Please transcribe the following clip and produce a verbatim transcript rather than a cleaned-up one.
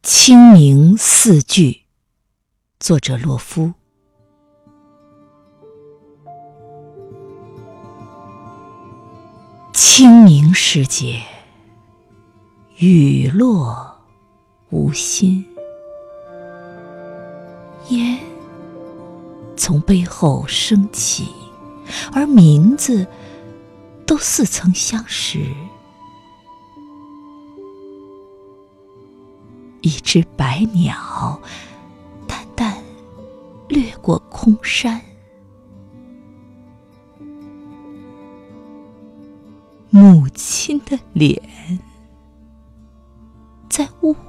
清明四句，作者洛夫。清明时节，雨落无心，烟从背后升起，而名字都似曾相识。一只白鸟淡淡掠过空山，母亲的脸在雾